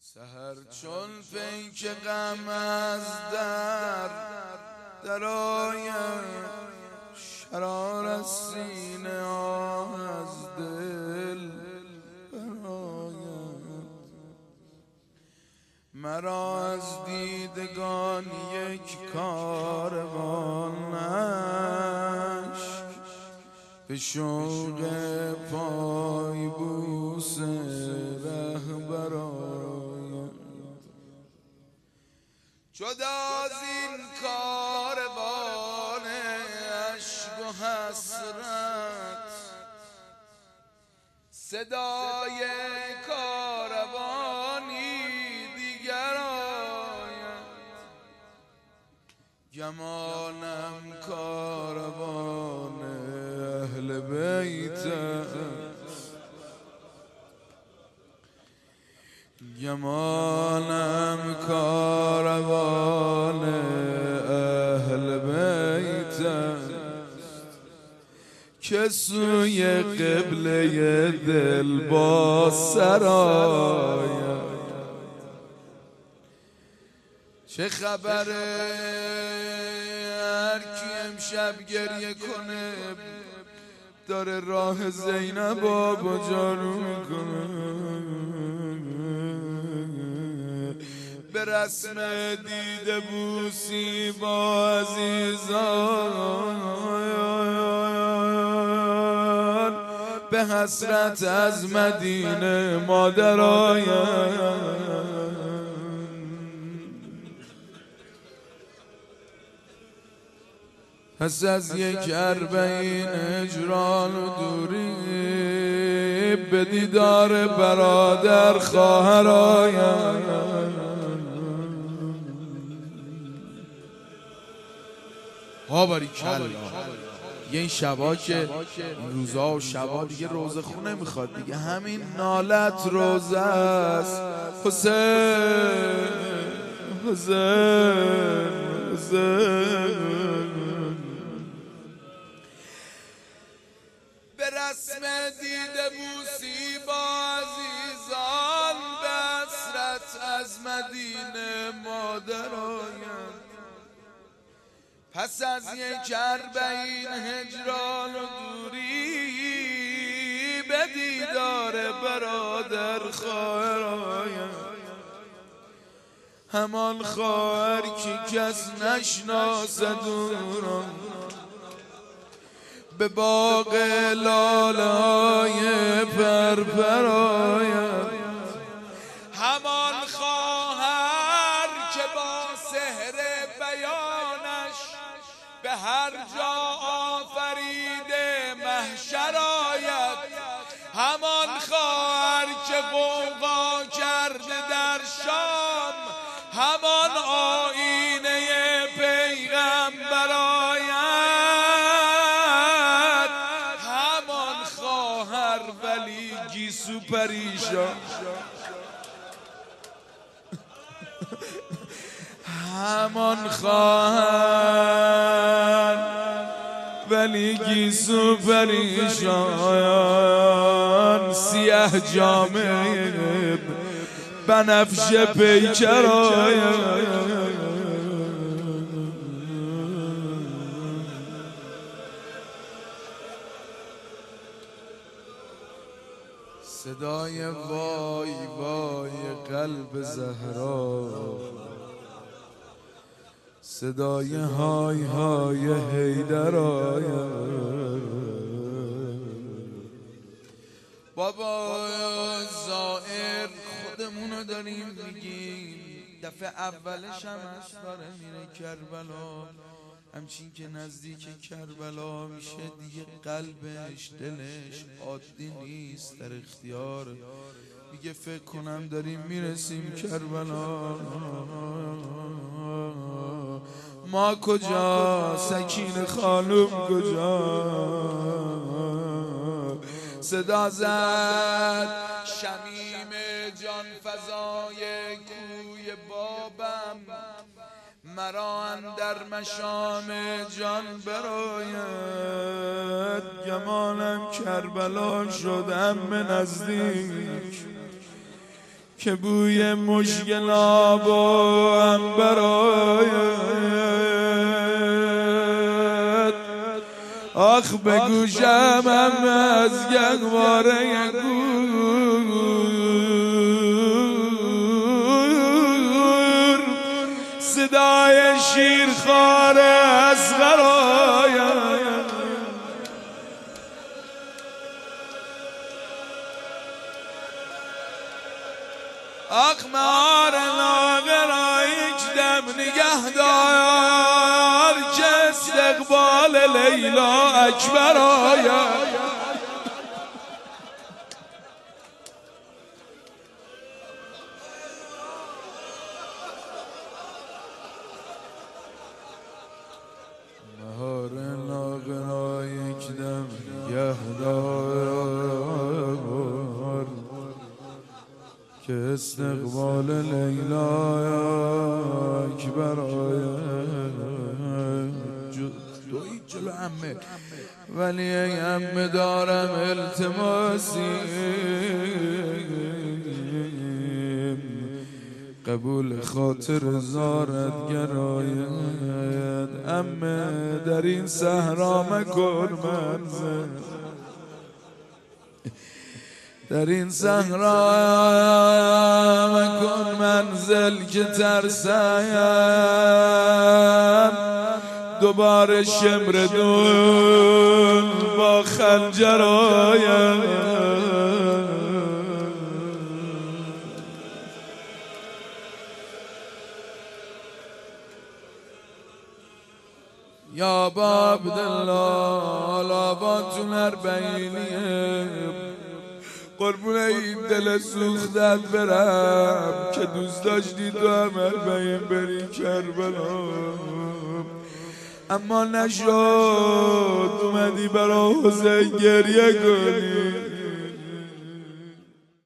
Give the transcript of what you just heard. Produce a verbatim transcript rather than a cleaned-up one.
سحر چون پیک غم از در درآید، شرار از سینه آه از دل برآید. مرا از دیدگان یک کاروان اشک به شوق پای بوس رهبر آید. جدا از این کاروان عشق و حسرت، صدای کاروانی دیگر آید. گمانم کاروان اهل بیت است، گمانم کاروان اهل بیت است که سوی قبله دل با سرآید. چه خبره هر کی امشب گریه کنه داره راه زینب با جارو میکنه. به رسم دیده بوسی با عزیزان، به حسرت از مدینه مادر آید. پس از یک اربعین هجران و دوری، به دیدار برادر خواهر آید. ها باریکلا. یه این شبا که این روزا و شبا دیگه روزه خونه میخواد دیگه، همین نالت روزه است. حسین حسین حسین. به رسم دیده بوسی با عزیزان، به حسرت از مدینه مادر آید. پس از یک اربعین هجران و دوری، به دیدار برادر خواهر آید. همان خواهر که کس نشناسد او را، به باغ لاله‌های پرپر آید. همان خواهر که با سحر بیانش به هر جا آفریده محشر آید. همان خواهر که غوغا کرده در شام، همان آیینه پیغمبر آید. همان خواهر ولی گیسو پریشان، همان خواهر ولی گیسو پریشان. سیاه جامه بنفش پیکر آید. صدای وای وای قلب زهرا، صدای های های حیدر آید. بابا زائر خودمونو داریم میگیم، دفعه اولش هم هست داره میره کربلا. همچین که نزدیک کربلا میشه دیگه قلبش دلش عادی نیست، در اختیار میگه فکر کنم داریم میرسیم کربلا. ما کجا؟ سکینه خانم کجا؟ صدا زد شمیم جان فضای کوی بابم، مرا اندر مشام جان برآید. گمانم کربلا شدم به نزدیک، که بوی مشکل آب و عنبرآید. آخ به گوشم هم از گهواره گور صدای شیرخوار اصغر آید. آخ مهار لاغر یک دم نگهدار که استقبال لیلا اکبر آید. مهار لاغر یک دم نگهدار که استقبال لیلا اکبر آید. دوید جلو عمه ولی ای عمه دارم التماسی، قبول خاطر زارت گراید. عمه در این صحرا مکن منزل، در این صحرا مکن منزل که ترسم دوباره شمردون با خنجر آید. یا با عبدالله آباتون اربعینیه، قربون این دل سوختت برم که دوست داشتی تو هم اربعین بری کربلا، اما نشد. اومدی برا حسین گریه کنی،